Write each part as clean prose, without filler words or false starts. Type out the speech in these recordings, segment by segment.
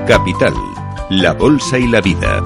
Capital, la Bolsa y la Vida.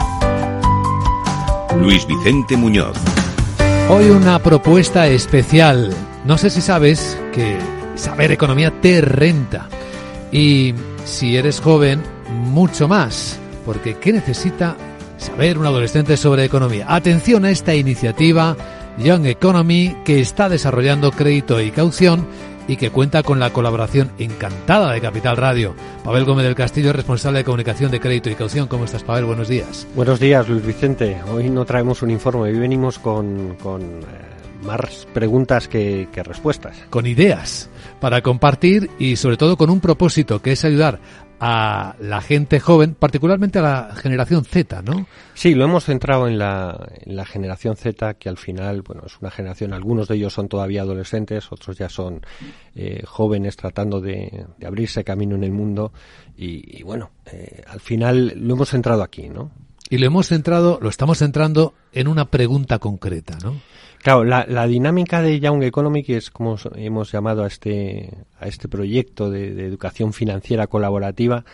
Luis Vicente Muñoz. Hoy una propuesta especial. No sé si sabes que saber economía te renta. Y si eres joven, mucho más. Porque ¿qué necesita saber un adolescente sobre economía? Atención a esta iniciativa Young Economy que está desarrollando Crédito y Caución y que cuenta con la colaboración encantada de Capital Radio. Pavel Gómez del Castillo, responsable de comunicación de Crédito y Caución. ¿Cómo estás, Pavel? Buenos días. Buenos días, Luis Vicente. Hoy no traemos un informe, hoy venimos con más preguntas que respuestas. Con ideas para compartir y sobre todo con un propósito que es ayudar a la gente joven, particularmente a la generación Z, ¿no? Sí, lo hemos centrado en la generación Z, que al final, bueno, es una generación, algunos de ellos son todavía adolescentes, otros ya son jóvenes tratando de abrirse camino en el mundo y bueno, al final lo hemos centrado aquí, ¿no? Y lo estamos centrando en una pregunta concreta, ¿no? Claro, la dinámica de Young Economy, que es como hemos llamado a este proyecto de educación financiera colaborativa,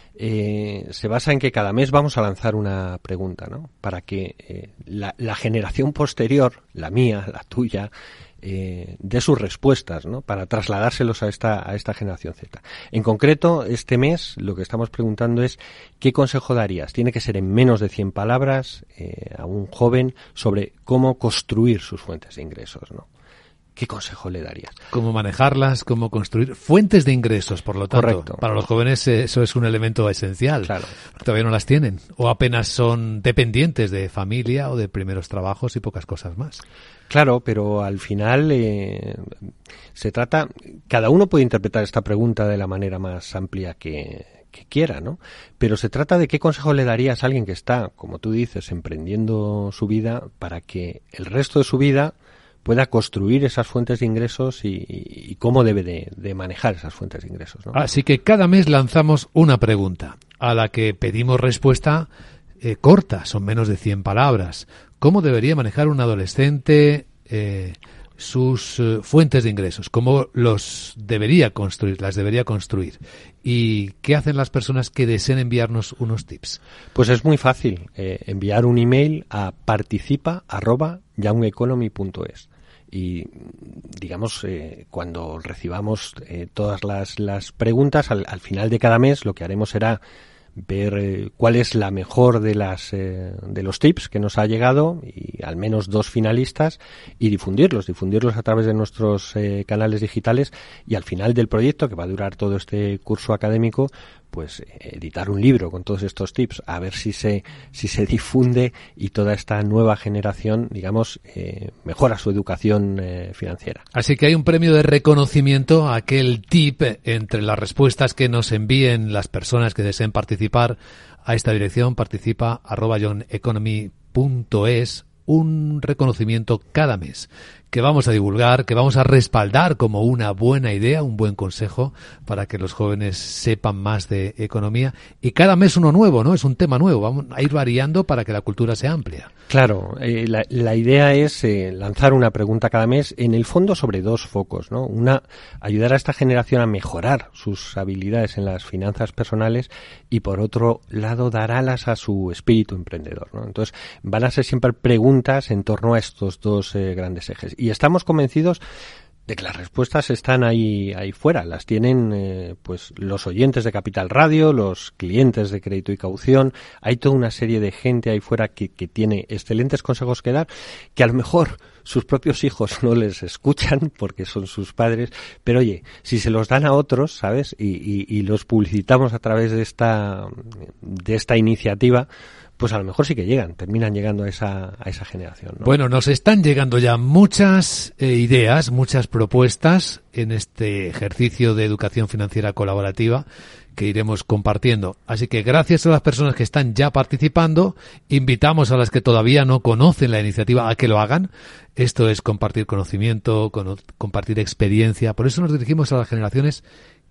se basa en que cada mes vamos a lanzar una pregunta, ¿no? Para que la generación posterior, la mía, la tuya, dé sus respuestas, ¿no? Para trasladárselos a esta generación Z. En concreto, este mes lo que estamos preguntando es ¿qué consejo darías? Tiene que ser en menos de 100 palabras a un joven sobre cómo construir sus fuentes de ingresos, ¿no? ¿Qué consejo le darías? Cómo manejarlas, cómo construir fuentes de ingresos, por lo tanto. Correcto. Para los jóvenes eso es un elemento esencial. Claro. Todavía no las tienen. O apenas son dependientes de familia o de primeros trabajos y pocas cosas más. Claro, pero al final se trata... Cada uno puede interpretar esta pregunta de la manera más amplia que quiera, ¿no? Pero se trata de qué consejo le darías a alguien que está, como tú dices, emprendiendo su vida para que el resto de su vida pueda construir esas fuentes de ingresos y cómo debe de manejar esas fuentes de ingresos, ¿no? Así que cada mes lanzamos una pregunta a la que pedimos respuesta corta, son menos de 100 palabras. ¿Cómo debería manejar un adolescente sus fuentes de ingresos? ¿Cómo las debería construir? ¿Y qué hacen las personas que deseen enviarnos unos tips? Pues es muy fácil, enviar un email a participa@youngeconomy.es. Y digamos, cuando recibamos todas las preguntas, al final de cada mes lo que haremos será ver cuál es la mejor de los tips que nos ha llegado y al menos 2 finalistas y difundirlos a través de nuestros canales digitales y al final del proyecto, que va a durar todo este curso académico, pues editar un libro con todos estos tips, a ver si se difunde y toda esta nueva generación, digamos, mejora su educación financiera. Así que hay un premio de reconocimiento a aquel tip entre las respuestas que nos envíen las personas que deseen participar a esta dirección, participa@youngeconomy.es, un reconocimiento cada mes que vamos a divulgar, que vamos a respaldar como una buena idea, un buen consejo para que los jóvenes sepan más de economía. Y cada mes uno nuevo, ¿no? Es un tema nuevo. Vamos a ir variando para que la cultura sea amplia. Claro, la idea es lanzar una pregunta cada mes, en el fondo sobre 2 focos, ¿no? Una, ayudar a esta generación a mejorar sus habilidades en las finanzas personales y por otro lado dar alas a su espíritu emprendedor, ¿no? Entonces van a ser siempre preguntas en torno a estos 2 grandes ejes. Y estamos convencidos de que las respuestas están ahí fuera, las tienen pues los oyentes de Capital Radio, los clientes de Crédito y Caución, hay toda una serie de gente ahí fuera que tiene excelentes consejos que dar, que a lo mejor sus propios hijos no les escuchan porque son sus padres, pero oye, si se los dan a otros, ¿sabes? Y los publicitamos a través de esta iniciativa, pues a lo mejor sí que terminan llegando a esa generación, ¿no? Bueno, nos están llegando ya muchas ideas, muchas propuestas en este ejercicio de educación financiera colaborativa que iremos compartiendo. Así que gracias a las personas que están ya participando, invitamos a las que todavía no conocen la iniciativa a que lo hagan. Esto es compartir conocimiento, compartir experiencia. Por eso nos dirigimos a las generaciones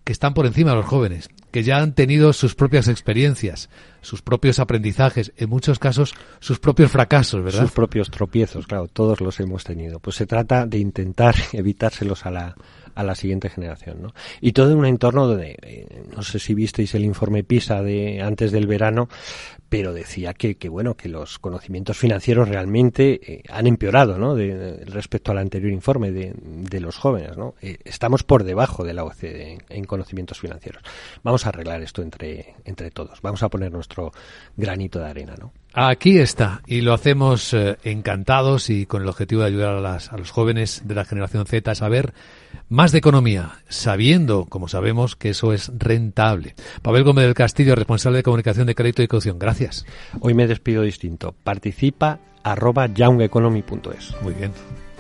que están por encima de los jóvenes, que ya han tenido sus propias experiencias, sus propios aprendizajes, en muchos casos sus propios fracasos, ¿verdad? Sus propios tropiezos, claro, todos los hemos tenido. Pues se trata de intentar evitárselos a la siguiente generación, ¿no? Y todo en un entorno donde, no sé si visteis el informe PISA de antes del verano, pero decía que los conocimientos financieros realmente han empeorado, ¿no? Respecto al anterior informe de los jóvenes, ¿no? Estamos por debajo de la OCDE en conocimientos financieros. Vamos a arreglar esto entre todos. Vamos a poner nuestro granito de arena, ¿no? Aquí está, y lo hacemos encantados y con el objetivo de ayudar a los jóvenes de la generación Z a saber más de economía, sabiendo, como sabemos, que eso es rentable. Pavel Gómez del Castillo, responsable de comunicación de crédito y caución. Gracias. Hoy me despido distinto. Participa @youngeconomy.es. Muy bien.